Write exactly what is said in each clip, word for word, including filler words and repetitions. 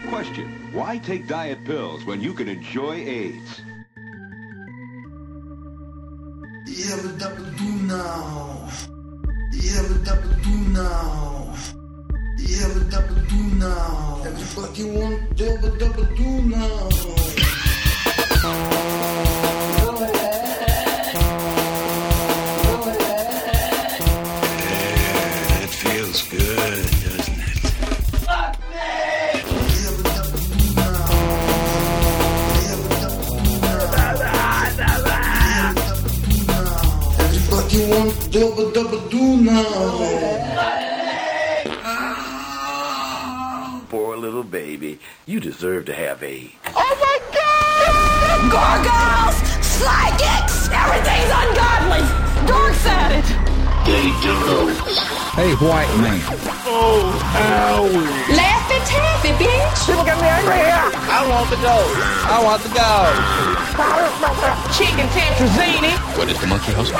Question, why take diet pills when you can enjoy AIDS? Yabba dabba do now. Yabba dabba do now. Yabba dabba do now. Every fuck you want, yabba dabba do now. It feels good, doesn't it? Fuck me! Yabba dabba do now. Yabba dabba do now. Yabba dabba do now. Every fuck you want, yabba dabba do now. Poor little baby. You deserve to have AIDS. Oh my God! Gargoyles! Psychics! Everything's ungodly! Dork's at it! Hey, white man. Oh, owie. Laugh and taffy, bitch! People get me angry here. I want the gold. I want the gold. Chicken tetrazzini. What is the monkey house?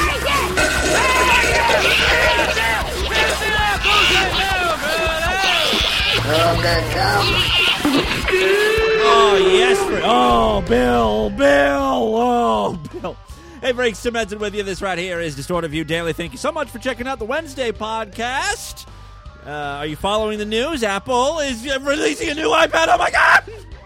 Oh, yes. For, oh, Bill, Bill, oh, Bill. Hey, Frank Cemented with you. This right here is Distorted View Daily. Thank you so much for checking out the Wednesday podcast. Uh, are you following the news? Apple is releasing a new iPad. Oh, my God!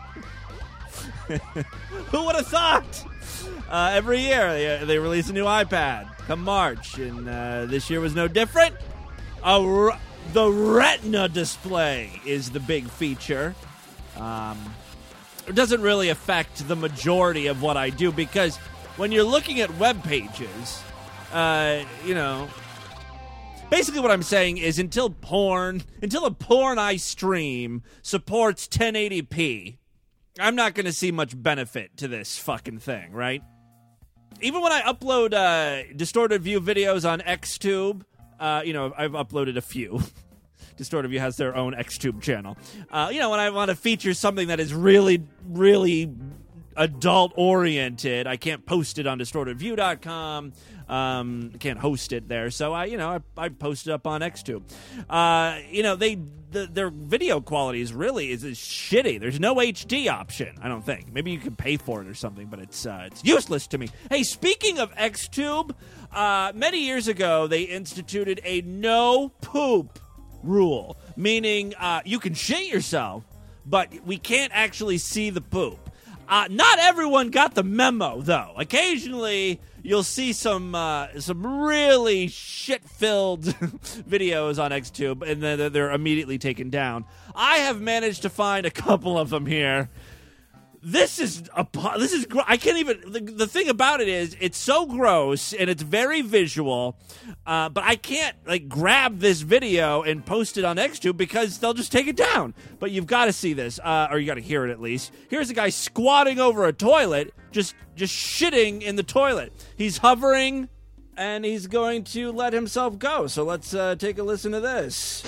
Who would have thought? Uh, every year they, they release a new iPad come March, and uh, this year was no different. A re- the Retina display is the big feature. Um, it doesn't really affect the majority of what I do because when you're looking at web pages, uh, you know, basically what I'm saying is until porn, until a porn I stream supports ten eighty p, I'm not going to see much benefit to this fucking thing, right? Even when I upload uh, Distorted View videos on XTube, uh, you know, I've uploaded a few. Distorted View has their own XTube channel. Uh, you know, when I want to feature something that is really, really adult-oriented, I can't post it on distorted view dot com. Um, can't host it there, so I, you know, I, I post it up on XTube. Uh, you know, they the, their video quality is really is, is shitty. There's no H D option, I don't think. Maybe you can pay for it or something, but it's uh, it's useless to me. Hey, speaking of XTube, uh, many years ago they instituted a no poop rule, meaning uh, you can shit yourself, but we can't actually see the poop. Uh, not everyone got the memo, though. Occasionally, you'll see some uh, some really shit-filled videos on XTube, and then they're immediately taken down. I have managed to find a couple of them here. This is a this is I can't even. The, the thing about it is, it's so gross and it's very visual, uh, but I can't like grab this video and post it on XTube because they'll just take it down. But you've got to see this, uh, or you got to hear it at least. Here's a guy squatting over a toilet, just just shitting in the toilet. He's hovering, and he's going to let himself go. So let's uh, take a listen to this.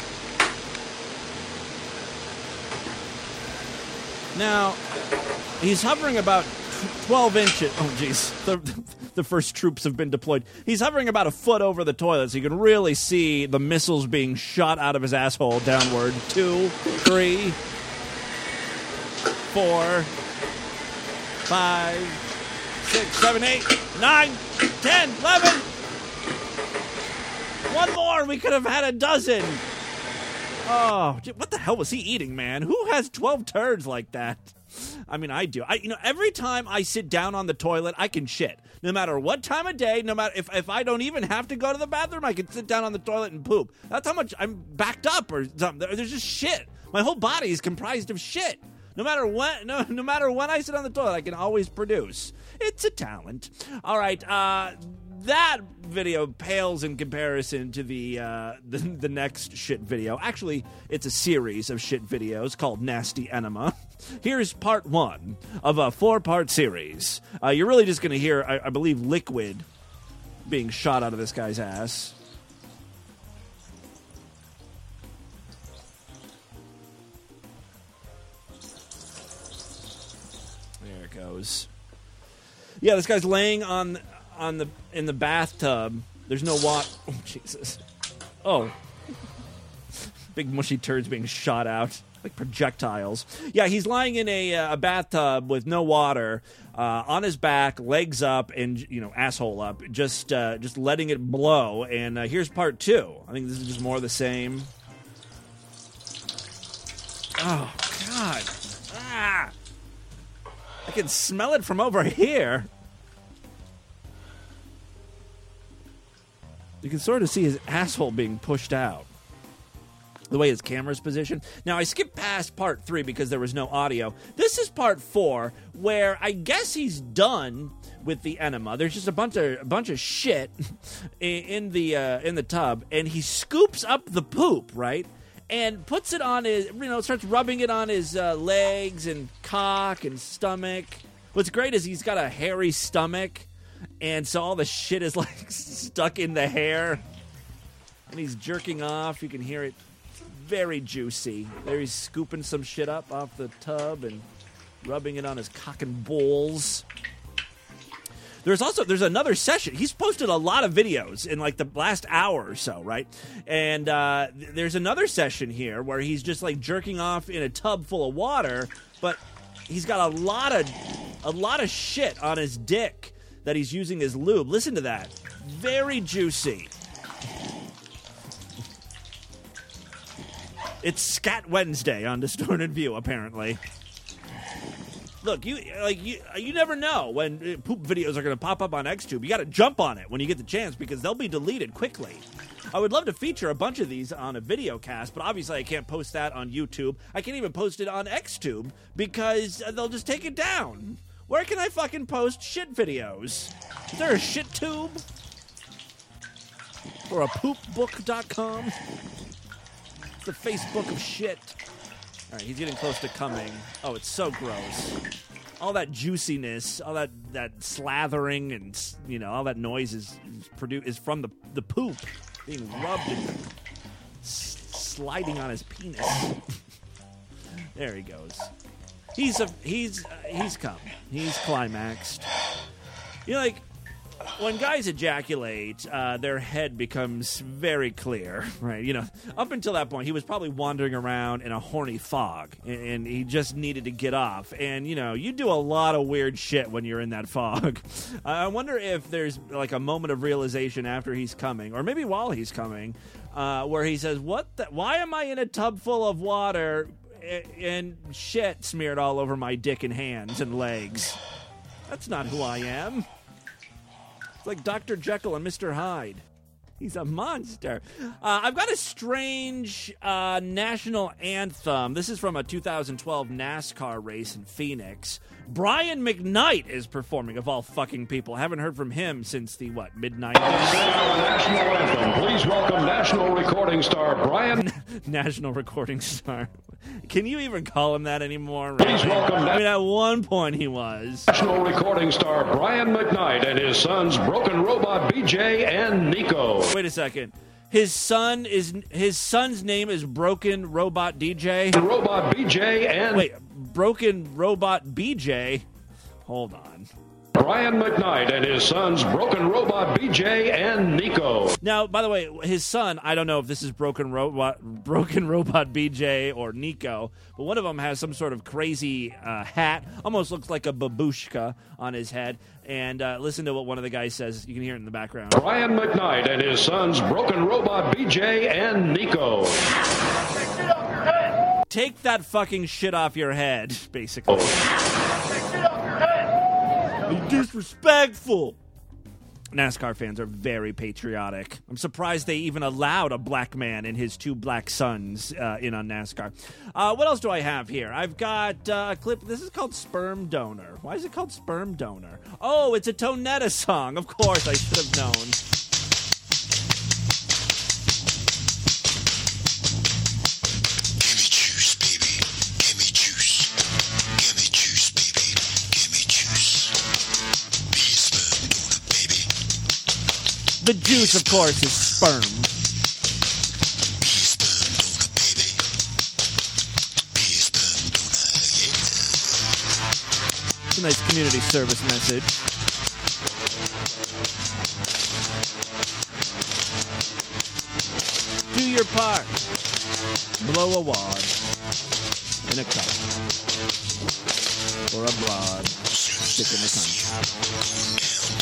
Now, he's hovering about twelve inches. Oh, jeez. The, the first troops have been deployed. He's hovering about a foot over the toilet, so you can really see the missiles being shot out of his asshole downward. Two, three, four, five, six, seven, eight, nine, ten, eleven. One more. We could have had a dozen. Oh, what the hell was he eating, man? Who has twelve turds like that? I mean, I do. I, you know, every time I sit down on the toilet, I can shit. No matter what time of day, no matter if, if I don't even have to go to the bathroom, I can sit down on the toilet and poop. That's how much I'm backed up or something. There's just shit. My whole body is comprised of shit. No matter when, no, no matter when I sit on the toilet, I can always produce. It's a talent. All right, uh... that video pales in comparison to the, uh, the the next shit video. Actually, it's a series of shit videos called Nasty Enema. Here's part one of a four-part series. Uh, you're really just going to hear, I, I believe, liquid being shot out of this guy's ass. There it goes. Yeah, this guy's laying on... on the in the bathtub. There's no water. Oh, Jesus. Oh. Big mushy turds being shot out like projectiles. Yeah, he's lying in a, uh, a bathtub with no water, uh, on his back, legs up, and you know, asshole up, just uh, just letting it blow. And uh, here's part two. I think this is just more of the same. Oh God! Ah! I can smell it from over here. You can sort of see his asshole being pushed out. The way his camera's positioned. Now, I skipped past part three because there was no audio. This is part four, where I guess he's done with the enema. There's just a bunch of a bunch of shit in the uh, in the tub, and he scoops up the poop, right, and puts it on his, you know, starts rubbing it on his uh, legs and cock and stomach. What's great is he's got a hairy stomach, and so all the shit is like stuck in the hair, and he's jerking off. You can hear it. Very juicy. There he's scooping some shit up off the tub and rubbing it on his cock and balls. There's also, there's another session. He's posted a lot of videos in like the last hour or so, right? And uh, there's another session here where he's just like jerking off in a tub full of water, but he's got a lot of, a lot of shit on his dick that he's using as lube. Listen to that. Very juicy. It's Scat Wednesday on Distorted View, apparently. Look, you like you you never know when poop videos are going to pop up on XTube. You got to jump on it when you get the chance because they'll be deleted quickly. I would love to feature a bunch of these on a video cast, but obviously I can't post that on YouTube. I can't even post it on XTube because they'll just take it down. Where can I fucking post shit videos? Is there a shit tube? Or a poop book dot com? The Facebook of shit. All right, he's getting close to coming. Oh, it's so gross. All that juiciness, all that, that slathering, and you know, all that noise is is, produ- is from the the poop being rubbed and s- sliding on his penis. There he goes. He's a he's uh, he's come. He's climaxed. You know, like. When guys ejaculate, uh, their head becomes very clear, right? You know, up until that point, he was probably wandering around in a horny fog, and, and he just needed to get off. And, you know, you do a lot of weird shit when you're in that fog. Uh, I wonder if there's, like, a moment of realization after he's coming, or maybe while he's coming, uh, where he says, "What the, why am I in a tub full of water and shit smeared all over my dick and hands and legs? That's not who I am." Like Doctor Jekyll and Mister Hyde. He's a monster. Uh, I've got a strange uh, national anthem. This is from a two thousand twelve NASCAR race in Phoenix. Brian McKnight is performing, of all fucking people. Haven't heard from him since the, what, mid nineties? National anthem. Please welcome national recording star Brian. National recording star. Can you even call him that anymore? Right? Please welcome. I mean, at one point he was. National recording star Brian McKnight and his sons Broken Robot B J and Nico. Wait a second. His son is his son's name is Broken Robot D J. Robot B J and wait, Broken Robot B J. Hold on. Brian McKnight and his sons Broken Robot B J and Nico. Now, by the way, his son, I don't know if this is Broken Robot Broken Robot B J or Nico, but one of them has some sort of crazy uh, hat, almost looks like a babushka on his head. And uh, listen to what one of the guys says. You can hear it in the background. Brian McKnight and his sons Broken Robot B J and Nico. Take that fucking shit off your head, basically. Be disrespectful. NASCAR fans are very patriotic. I'm surprised they even allowed a black man and his two black sons uh, in on NASCAR. Uh, what else do I have here? I've got uh, a clip. This is called Sperm Donor. Why is it called Sperm Donor? Oh, it's a Tonetta song. Of course, I should have known. The juice, of course, is sperm. It's a nice community service message. Do your part. blow a wad in a cup or a broad stick in the cunt.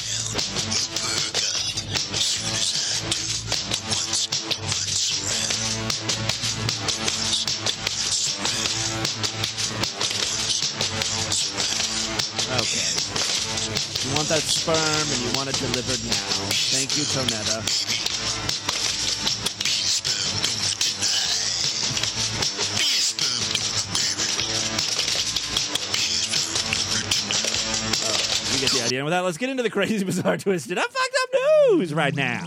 Okay. You want that sperm and you want it delivered now. Thank you, Tonetta. Oh, you get the idea. And with that, let's get into the crazy, bizarre, twisted, up, fucked up news right now.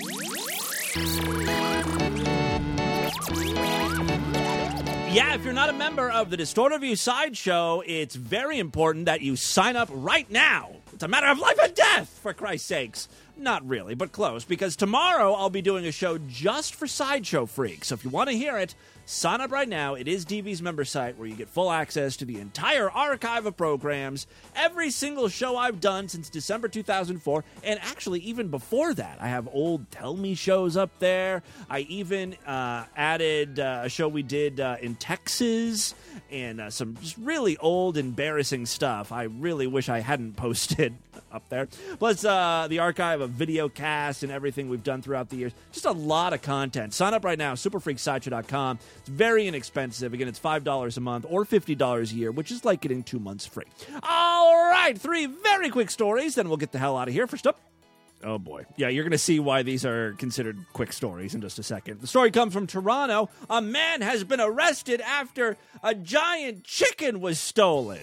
Yeah, if you're not a member of the Distorted View Sideshow, it's very important that you sign up right now. It's a matter of life and death, for Christ's sakes. Not really, but close, because tomorrow I'll be doing a show just for Sideshow freaks. So if you want to hear it, sign up right now. It is D V's member site where you get full access to the entire archive of programs, every single show I've done since December two thousand four, and actually even before that. I have old Tell Me shows up there. I even uh, added uh, a show we did uh, in Texas and uh, some just really old, embarrassing stuff I really wish I hadn't posted up there. Plus uh, the archive of video casts and everything we've done throughout the years. Just a lot of content. Sign up right now, super freak sideshow dot com. It's very inexpensive. Again, it's five dollars a month or fifty dollars a year, which is like getting two months free. All right, three very quick stories, then we'll get the hell out of here. First up, oh boy. Yeah, you're going to see why these are considered quick stories in just a second. The story comes from Toronto. A man has been arrested after a giant chicken was stolen.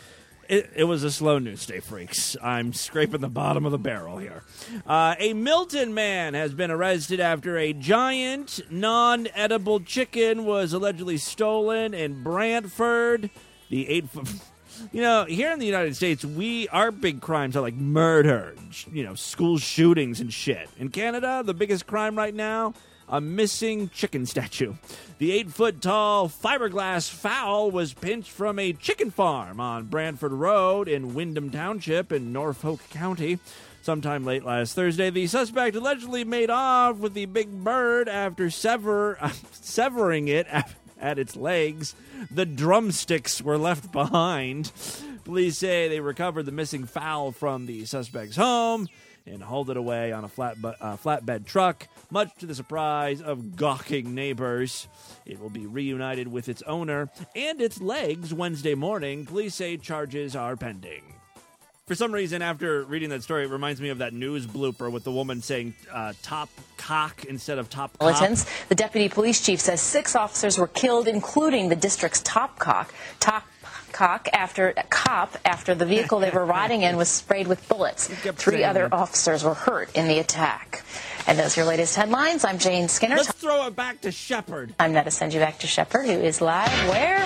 It, it was a slow news day, freaks. I'm scraping the bottom of the barrel here. Uh, a Milton man has been arrested after a giant, non-edible chicken was allegedly stolen in Brantford. The eight foot... You know, here in the United States, we our big crimes are like murder, you know, school shootings and shit. In Canada, the biggest crime right now, a missing chicken statue. The eight-foot-tall fiberglass fowl was pinched from a chicken farm on Brantford Road in Wyndham Township in Norfolk County. Sometime late last Thursday, the suspect allegedly made off with the big bird after sever, uh, severing it at its legs. The drumsticks were left behind. Police say they recovered the missing fowl from the suspect's home and hauled it away on a flat uh, flatbed truck, much to the surprise of gawking neighbors. It will be reunited with its owner and its legs Wednesday morning. Police say charges are pending. For some reason, after reading that story, it reminds me of that news blooper with the woman saying uh, top cock instead of top cop. The deputy police chief says six officers were killed, including the district's top cock, top cock after cop after the vehicle they were riding in was sprayed with bullets. Three other that. officers were hurt in the attack. And those are your latest headlines. I'm Jane Skinner. Let's throw it back to Shepard. I'm Netta. Send you back to Shepard, who is live where?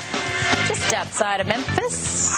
Just outside of Memphis.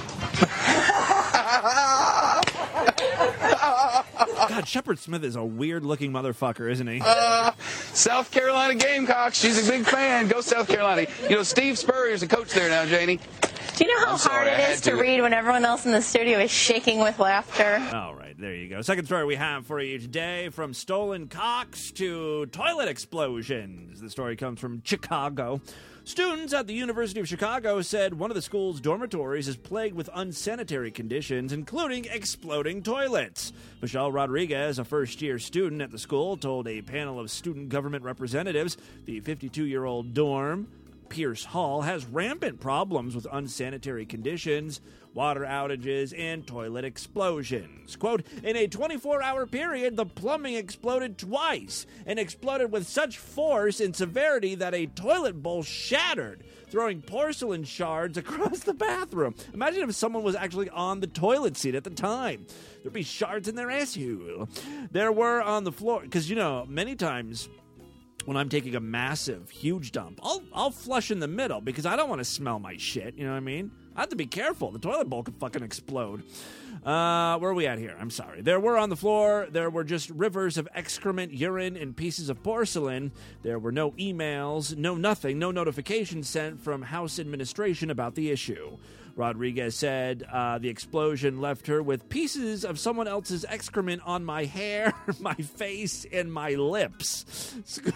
God, Shepard Smith is a weird-looking motherfucker, isn't he? Uh, South Carolina Gamecocks. She's a big fan. Go South Carolina. You know, Steve Spurrier's a coach there now, Janie. Do you know how I'm sorry, hard it is to. to read when everyone else in the studio is shaking with laughter? All right, there you go. Second story we have for you today, from stolen cocks to toilet explosions. The story comes from Chicago. Students at the University of Chicago said one of the school's dormitories is plagued with unsanitary conditions, including exploding toilets. Michelle Rodriguez, a first-year student at the school, told a panel of student government representatives the fifty-two-year-old dorm, Pierce Hall, has rampant problems with unsanitary conditions, water outages, and toilet explosions. Quote, in a twenty-four hour period, the plumbing exploded twice, and exploded with such force and severity that a toilet bowl shattered, throwing porcelain shards across the bathroom. Imagine if someone was actually on the toilet seat at the time. There'd be shards in their asshole. There were on the floor, because, you know, many times when I'm taking a massive, huge dump, I'll I'll flush in the middle because I don't want to smell my shit, you know what I mean? I have to be careful. The toilet bowl could fucking explode. Uh, where are we at here? I'm sorry. There were on the floor, there were just rivers of excrement, urine, and pieces of porcelain. There were no emails, no nothing, no notifications sent from house administration about the issue. Rodriguez said uh, the explosion left her with pieces of someone else's excrement on my hair, my face, and my lips.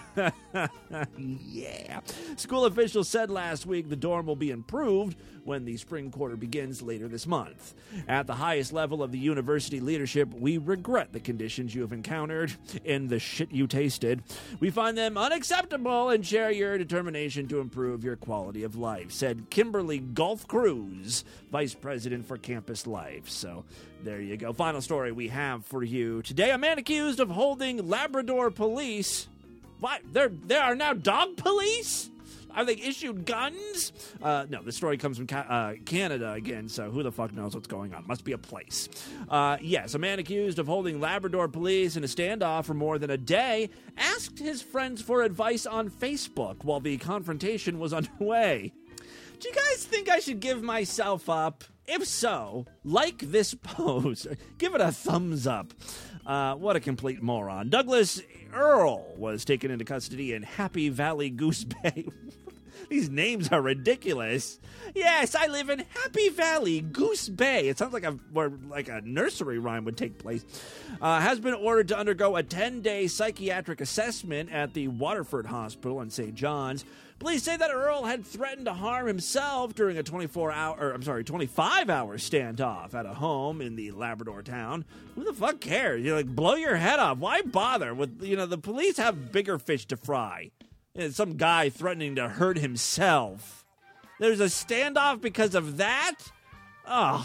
Yeah. School officials said last week the dorm will be improved when the spring quarter begins later this month. At the highest level of the university leadership, we regret the conditions you have encountered and the shit you tasted. We find them unacceptable and share your determination to improve your quality of life, said Kimberly Gulf Cruz, Vice President for Campus Life. So there you go. Final story we have for you today. A man accused of holding Labrador police. What? There, there are now dog police? Are they issued guns? Uh, no, the story comes from ca- uh, Canada again, so who the fuck knows what's going on? Must be a place. Uh, yes, a man accused of holding Labrador police in a standoff for more than a day asked his friends for advice on Facebook while the confrontation was underway. Do you guys think I should give myself up? If so, like this post. Give it a thumbs up. Uh, what a complete moron. Douglas Earl was taken into custody in Happy Valley Goose Bay. These names are ridiculous. Yes, I live in Happy Valley Goose Bay. It sounds like a where like a nursery rhyme would take place. Uh, has been ordered to undergo a ten-day psychiatric assessment at the Waterford Hospital in Saint John's. Police say that Earl had threatened to harm himself during a twenty-four hour, or I'm sorry, twenty-five hour standoff at a home in the Labrador town. Who the fuck cares? You like blow your head off. Why bother with, you know, the police have bigger fish to fry. And some guy threatening to hurt himself. There's a standoff because of that? Ugh.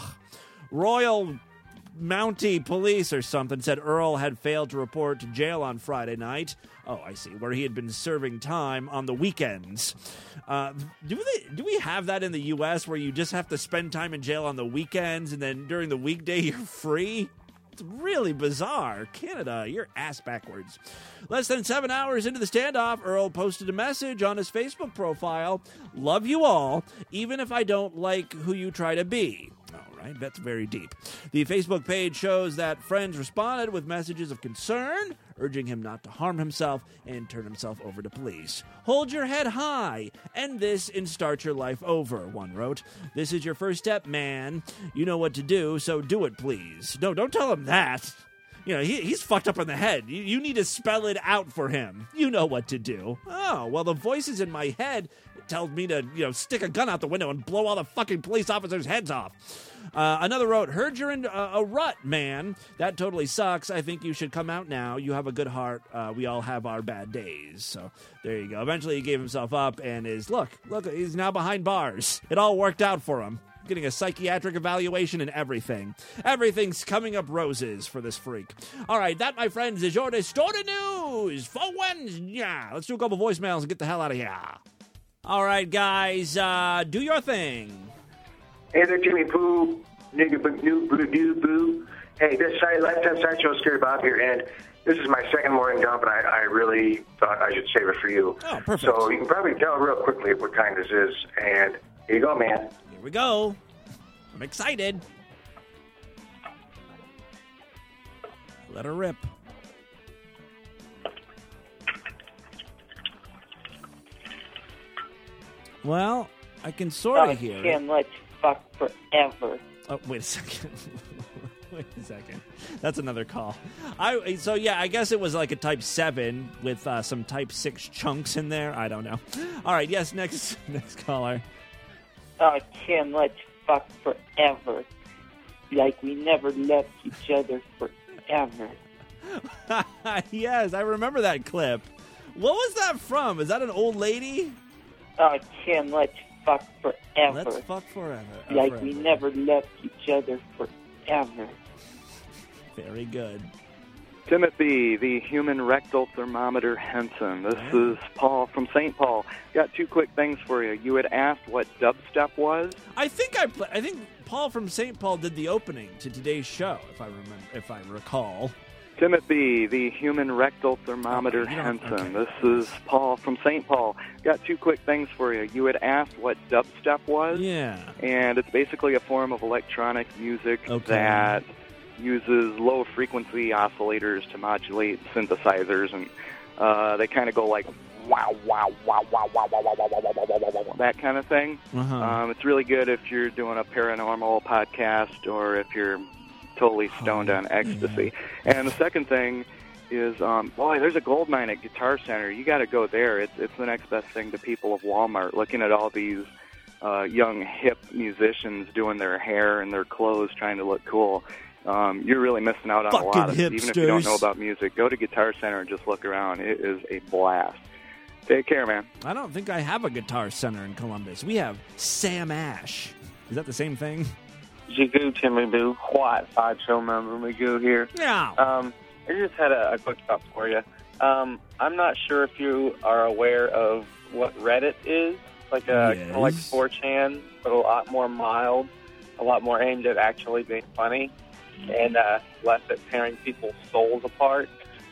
Royal Mountie Police or something said Earl had failed to report to jail on Friday night. Oh, I see, where he had been serving time on the weekends. Uh, do they, do we have that in the U S where you just have to spend time in jail on the weekends and then during the weekday you're free? It's really bizarre. Canada, you're ass backwards. Less than seven hours into the standoff, Earl posted a message on his Facebook profile. Love you all, even if I don't like who you try to be. All right, that's very deep. The Facebook page shows that friends responded with messages of concern, urging him not to harm himself and turn himself over to police. Hold your head high. End this and start your life over, one wrote. This is your first step, man. You know what to do, so do it, please. No, don't tell him that. You know, he, he's fucked up in the head. You, you need to spell it out for him. You know what to do. Oh, well, the voices in my head tell me to, you know, stick a gun out the window and blow all the fucking police officers' heads off. Uh, another wrote, heard you're in a, a rut, man. That totally sucks. I think you should come out now. You have a good heart. Uh, we all have our bad days. So there you go. Eventually he gave himself up and is, look, look, he's now behind bars. It all worked out for him. Getting a psychiatric evaluation and everything. Everything's coming up roses for this freak. All right, that, my friends, is your Distorted News for Wednesday. Yeah, let's do a couple voicemails and get the hell out of here. All right, guys, uh, do your thing. Hey there, Jimmy Pooh, nigga boo boo doo boo. Hey, this is Lifetime Sideshow Scary Bob here, and this is my second morning dump, and I, I really thought I should save it for you. Oh, perfect. So you can probably tell real quickly what kind this is, and here you go, man. Here we go. I'm excited. Let her rip. Well, I can sort of oh, hear Jim, it. let's fuck forever. Oh, wait a second. Wait a second. That's another call. I So, yeah, I guess it was like a Type seven with uh, some Type six chunks in there. I don't know. All right, yes, next next caller. Oh, Tim, let's fuck forever. Like we never left each other forever. Yes, I remember that clip. What was that from? Is that an old lady? Oh, Tim, let's fuck forever. Let's fuck forever. Uh, like forever. we never left each other forever. Very good. Timothy, the human rectal thermometer Henson. This oh. is Paul from Saint Paul. Got two quick things for you. You had asked what dubstep was. I think I, I think Paul from Saint Paul did the opening to today's show, if I remember, if I recall. Timothy, the human rectal thermometer okay, Henson. Okay. This is Paul from Saint Paul. Got two quick things for you. You had asked what dubstep was. Yeah. And it's basically a form of electronic music okay. that uses low-frequency oscillators to modulate synthesizers, and uh, they kind of go like wow, wow, wow, wow, wow, wow, wow, wow, wow, wow, wow, wow, wow. that kind of thing. Uh-huh. Um, it's really good if you're doing a paranormal podcast or if you're totally stoned on ecstasy. And the second thing is, um, boy, there's a gold mine at Guitar Center. You got to go there. It's it's the next best thing to people of Walmart. Looking at all these uh, young hip musicians doing their hair and their clothes, trying to look cool. Um, you're really missing out on Fucking a lot of it. Even if you don't hipsters. know about music, go to Guitar Center and just look around. It is a blast. Take care, man. I don't think I have a Guitar Center in Columbus. We have Sam Ash. Is that the same thing? Jigoo Timmy Boo, White Sideshow member Magoo here. Yeah. Um, I just had a, a quick thought for you. Um, I'm not sure if you are aware of what Reddit is. Like a Yes. kind of like four chan, but a lot more mild, a lot more aimed at actually being funny, and uh, less at tearing people's souls apart.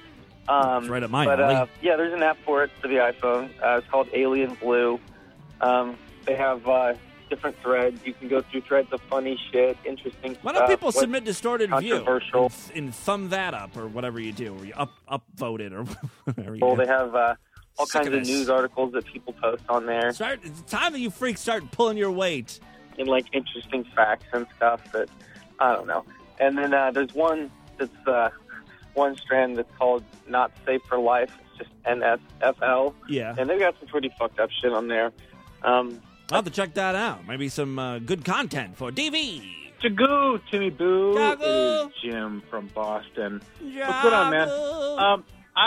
Um, It's right up my but, alley. uh, yeah, there's an app for it for the iPhone. Uh, it's called Alien Blue. Um, they have uh, different threads. You can go through threads of funny shit, interesting Why stuff. don't people what's submit distorted view controversial. and, and thumb that up or whatever you do, or you up upvote it or whatever you Well, do. they have uh, all Sick kinds of of this. news articles that people post on there, Start, it's time that you freaks start pulling your weight. and like interesting facts and stuff that I don't know. And then uh, there's one that's uh, one strand that's called Not Safe for Life. It's just N S F L. Yeah. And they've got some pretty fucked up shit on there. Um, I'll have to check that out. Maybe some uh, good content for D V. Jagoo, Timmy Boo. Jagoo. It is Jim from Boston. What's going on, man? Um,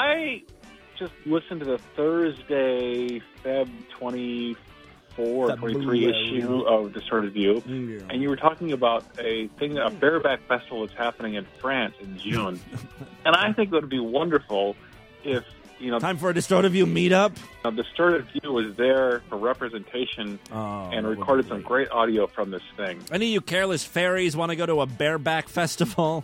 I just listened to the Thursday, February twenty-fourth, twenty-three February. issue of Distorted View, Yeah. and you were talking about a thing, a bareback festival that's happening in France in June. And I think it would be wonderful if, you know, Time for a Distorted View meetup. uh, Distorted View was there for representation Oh, and that would recorded be some great. great audio from this thing. Any of you careless fairies want to go to a bareback festival?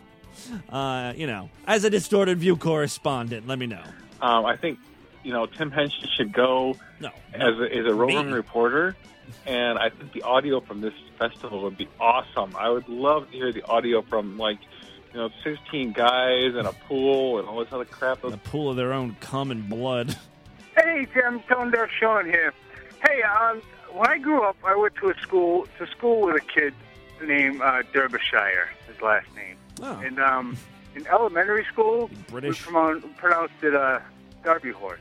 Uh, you know, as a Distorted View correspondent, let me know. Um, I think, you know, Tim Henson should go No, as a, as a roving Me. reporter, and I think the audio from this festival would be awesome. I would love to hear the audio from, like, you know, sixteen guys and a pool and all this other crap. A pool of their own cum and blood. Hey, Tim, Tone Deaf Sean here. Hey, um, when I grew up, I went to a school to school with a kid named uh, Derbyshire, his last name. Oh. And um, in elementary school, British. we pronoun- pronounced it uh, Derby horse.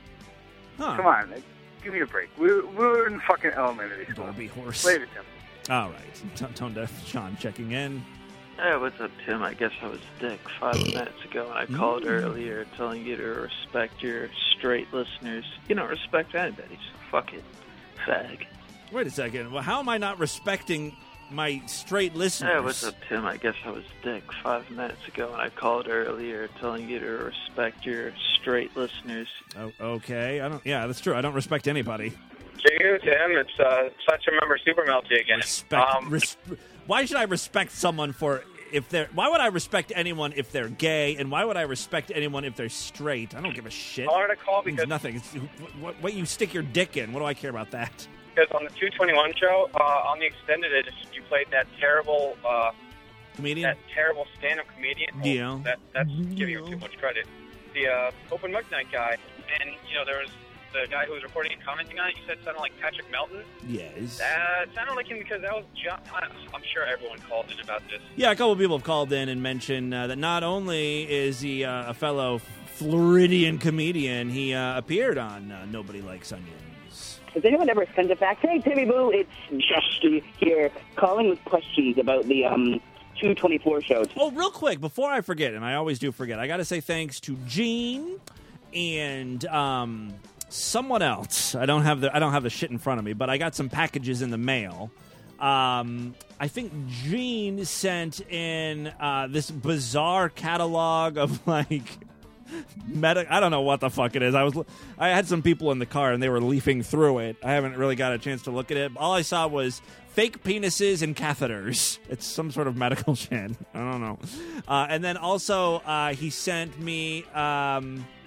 Huh. Come on, like, give me a break. We, we were in fucking elementary school. Derby horse. Later, Tim. All right. T- Tone Deaf Sean checking in. Hey, what's up, Tim? I guess I was Dick five minutes ago, and I called Mm. earlier telling you to respect your straight listeners. You don't respect anybody, so fuck it, fag. Wait a second. Well, how am I not respecting my straight listeners? Hey, what's up, Tim? I guess I was Dick five minutes ago, and I called earlier telling you to respect your straight listeners. Oh, okay. I don't. Yeah, that's true. I don't respect anybody. Jigoo, Tim, it's uh, such a member Super Melty again. Respect. Um, res- why should I respect someone for if they're? Why would I respect anyone if they're gay? And why would I respect anyone if they're straight? I don't give a shit. I wanted to call It means because nothing. It's, what, what you stick your dick in? What do I care about that? because on the two twenty-one show, uh, on the extended edition, you played that terrible, uh, Comedian. that terrible stand-up comedian. Well, Yeah. That, that's giving him too much credit. The uh, open mic night guy, and you know there was the guy who was recording and commenting on it. You said sounded like Patrick Melton. Yes. That sounded like him because that was. John, I, I'm sure everyone called in about this. Yeah, a couple of people have called in and mentioned uh, that not only is he uh, a fellow Floridian comedian, he uh, appeared on uh, Nobody Likes Onions. Has anyone ever sent it back? Hey, Timmy Boo, it's Justin here, calling with questions about the um, two twenty-four show. Oh, real quick, before I forget, and I always do forget, I got to say thanks to Gene and um, someone else. I don't have the I don't have the shit in front of me, but I got some packages in the mail. Um, I think Gene sent in uh, this bizarre catalog of like. Medi- I don't know what the fuck it is. I was, I had some people in the car and they were leafing through it. I haven't really got a chance to look at it. All I saw was fake penises and catheters. It's some sort of medical shit. I don't know. Uh, and then also uh, he sent me um,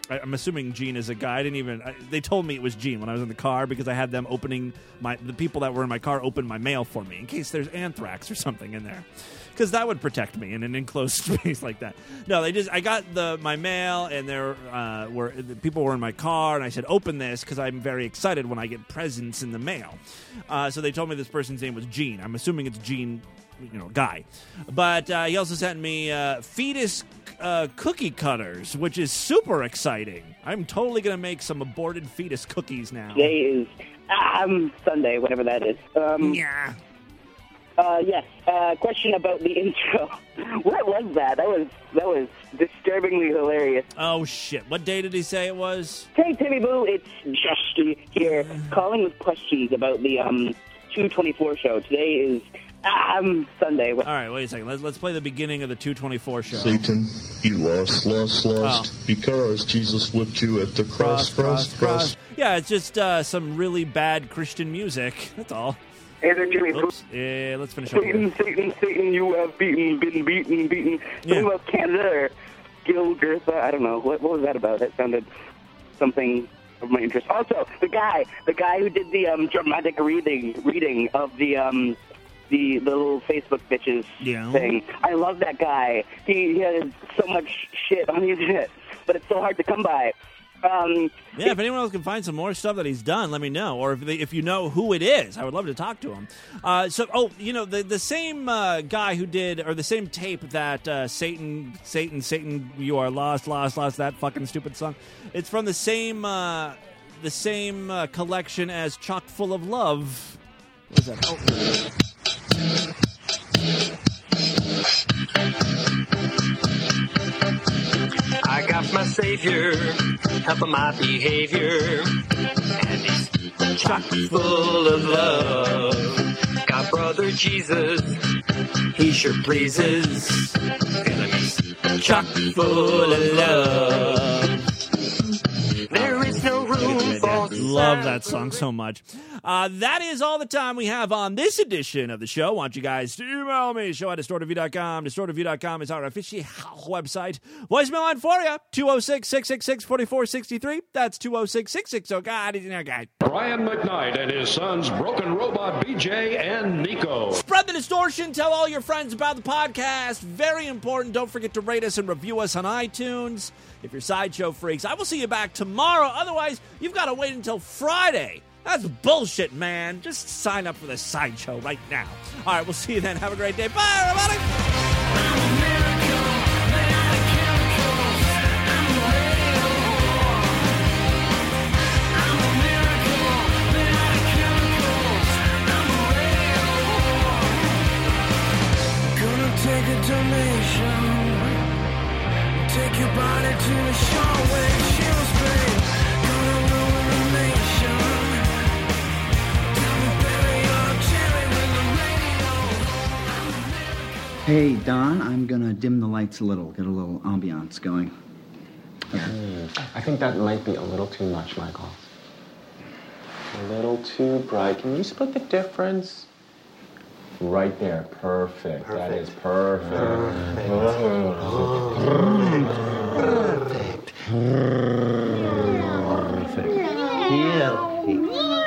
I, I'm assuming Gene is a guy. I didn't even. I, they told me it was Gene when I was in the car because I had them opening my. The people that were in my car open my mail for me in case there's anthrax or something in there, because that would protect me in an enclosed space like that. No, they just. I got the my mail and there uh, were the people were in my car and I said open this because I'm very excited when I get presents in the mail. Uh, so they told me this person's name was Gene. I'm assuming it's Gene. You know, guy. But uh, he also sent me uh, fetus uh, cookie cutters, which is super exciting. I'm totally going to make some aborted fetus cookies now. Today is um, Sunday, whatever that is. Um, yeah. Uh, yes. Uh, question about the intro. What was that? That was that was disturbingly hilarious. Oh shit! What day did he say it was? Hey, Timmy Boo, it's Justy here, calling with questions about the um two twenty-four show. Today is. Um, Sunday. All right, wait a second. Let's let's play the beginning of the two twenty-four show. Satan, you lost, lost, lost, oh. because Jesus whipped you at the cross, cross, cross. cross. cross. Yeah, it's just uh, some really bad Christian music. That's all. Hey there, Jimmy. Oops. Yeah, let's finish up Satan, here. Satan, Satan, you have beaten, been beaten, beaten. Yeah. Something about Canada or Gil Gertha. I don't know. What, what was that about? That sounded something of my interest. Also, the guy, the guy who did the um, dramatic reading, reading of the um. The, the little Facebook bitches yeah. thing. I love that guy. He, he has so much shit on the internet, but it's so hard to come by. Um, yeah, if anyone else can find some more stuff that he's done, let me know. Or if they, if you know who it is, I would love to talk to him. Uh, so, oh, you know, the the same uh, guy who did, or the same tape that uh, Satan, Satan, Satan, you are lost, lost, lost, that fucking stupid song. It's from the same uh, the same uh, collection as Chock Full of Love. What is that? Oh. I got my savior helping my behavior, and he's chock full of love. Got brother Jesus, he sure pleases, and he's chock full of love. There is no room for love that song so much. Uh, that is all the time we have on this edition of the show. I want you guys to email me, show at distort of view dot com. distort of view dot com is our official website. Voicemail line for you, two oh six, six six six, four four six three. That's two oh six, six six oh, God, he's in our guy. Brian McKnight and his sons, Broken Robot B J and Nico. Spread the distortion. Tell all your friends about the podcast. Very important. Don't forget to rate us and review us on iTunes. If you're Sideshow freaks, I will see you back tomorrow. Otherwise, you've got to wait until Friday. That's bullshit, man. Just sign up for the Sideshow right now. All right, we'll see you then. Have a great day. Bye, everybody. Gonna take a donation. Take your body to the shore where she was paid. Gonna ruin the nation. Tell me, baby, you're chilling with the radio. Hey, Don, I'm gonna dim the lights a little, get a little ambiance going. Yeah. Mm, I think that might be a little too much, Michael. A little too bright. Can you split the difference? Right there. Perfect. Perfect. That is perfect. Perfect. Perfect. Perfect. Perfect. Yeah.